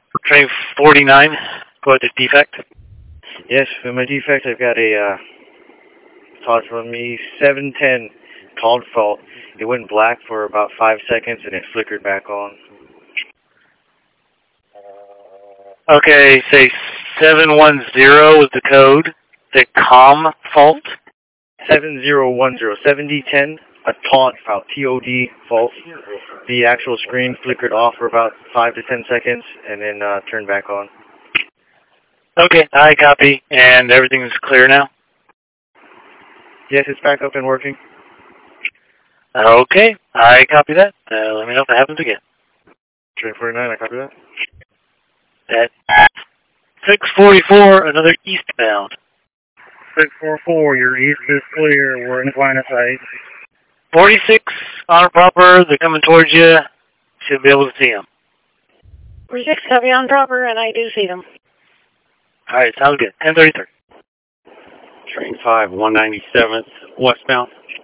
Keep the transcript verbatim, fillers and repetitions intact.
Train forty-nine, go ahead to defect. Yes, for my defect, I've got a uh, thought from me seven ten called fault. It went black for about five seconds and it flickered back on. Okay, say seven one zero is the code. The com fault. seven zero one zero, seventy ten, a taunt fault, T O D fault. The actual screen flickered off for about five to ten seconds and then uh, turned back on. Okay, I copy, and everything's clear now? Yes, it's back up and working. Okay, I copy that. Uh, let me know if it happens again. Train forty-nine, I copy that. At six forty-four, another eastbound. six four four, your east is clear. We're in line of sight. forty-six on proper, they're coming towards you. Should be able to see them. forty-six, copy on proper, and I do see them. All right, sounds good. ten thirty-three. Train five, one ninety-seventh, westbound.